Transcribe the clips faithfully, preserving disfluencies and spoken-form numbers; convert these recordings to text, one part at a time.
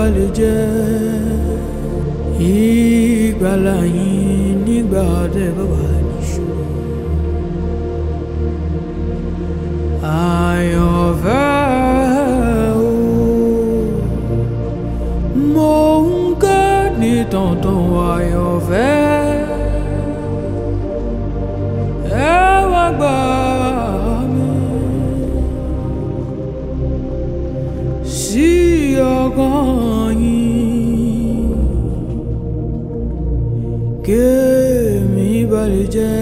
lè jẹ́ ìgbàlà yín nígbà tẹ́ bá wà níṣòro. Àyànfẹ́ o, mo ń ké ní tọ̀ntọ̀n àyànfẹ́. Ẹ wá gbà mí sí ọkàn yín, kémi bá lè jẹ́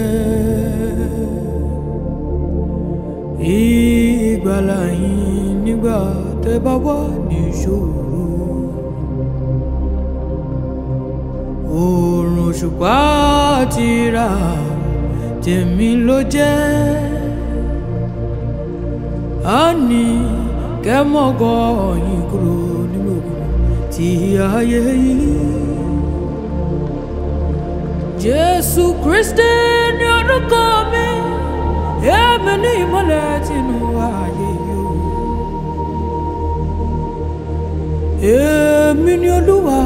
ìgbàlà yín nígbà tẹ́ bá wà níṣòro. Oòrùn òṣùpá tìrà tèmi ló jẹ́, àní kẹ́ mọ́gọ́ yín kúrò nínú òkùnkùn tí ayé yìí. Jésù Kristi ni orúkọ mi, èmi ní ìmọ́lẹ̀ tínú ayé yìí. Èmi ni Olúwa,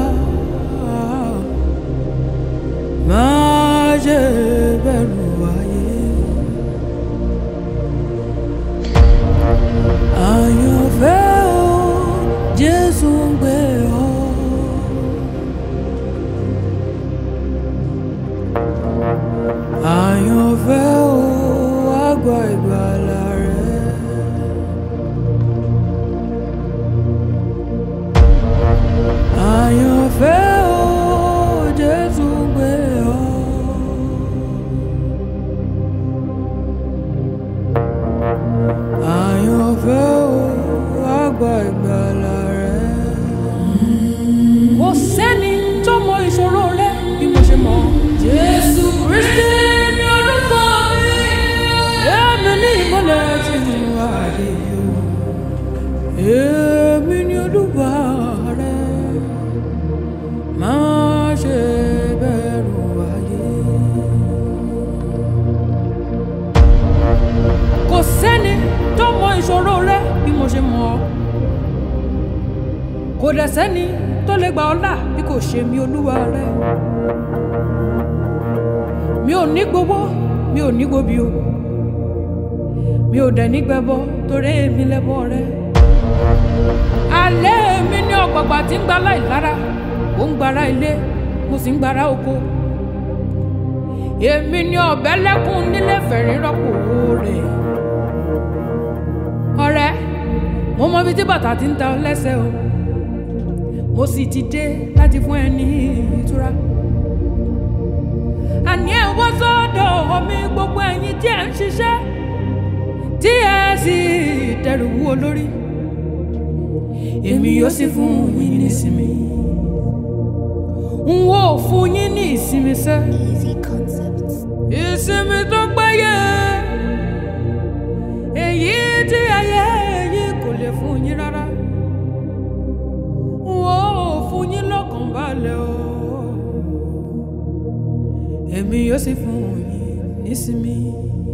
má ṣe bẹ̀rù ayé. Àyànfẹ́ o, Jésù ń gbé ọ. Àyànfẹ́ o, wá gba ìgbàlà rẹ. Àyànfẹ́ o, Jésù ń gbé ọ. Àyànfẹ́ o, wá gba ìgbàlà rẹ. Kò sẹ́ni tó mọ ìṣòro rẹ bí mo ṣe mọ̀. Jésù Kristi ni orúkọ mi, èmi ní ìmọ́lẹ̀ tínú ayé yìí. Èmi ni Olúwa rẹ, má ṣe bẹ̀rù ayé. Kò sẹ́ni tó mọ ìṣòro rẹ bí mo ṣe mọ̀. Kò dẹ̀ sẹ́ni tó lè gbà ọ́ là bí kò ṣe mi Olúwa rẹ. Mi ò ní gbowó, mi ò ní gbobi o, mi ò dẹ̀ ní gbẹbọ torí èmi lẹ́bọ rẹ. Alẹ́ mi ní ọ̀gbàgbà tí ń gba láìlára, ó ń gbára ilé, mo sì ń gbára oko. Èmi ní ọ̀bẹ lẹ́kùn nílé fẹ̀rí rọ́pò rẹ̀. Ọ̀rẹ́, mo mọ ibi tí bàtà ti ń ta ọ lẹ́sẹ̀ o, mo sì ti dé láti fún ẹ ní ìtura. Àní ẹ wá sọ́dọ̀ omi gbogbo ẹ̀yin tí ẹ ń ṣiṣẹ́, tí ẹ sì dẹrù wúwo lórí. Èmi yóò sì fún yín ní ìsinmi. N ó fún yín ní ìsinmi sẹ́. Easy Concepts. Ìsinmi tó péye, èyí tí ayé yìí kò lè fún yín rárá. N ó fún yín lọ́kàn balẹ̀ o. Èmi yóò sì fún yín nísinmi.